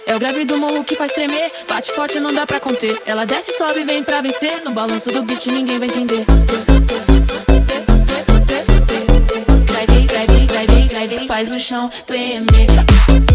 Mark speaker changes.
Speaker 1: É o grave do morro que faz tremer. Bate forte, não dá pra conter. Ela desce, sobe, vem pra vencer. No balanço do beat ninguém vai entender. Vai, vem, faz no chão tremer.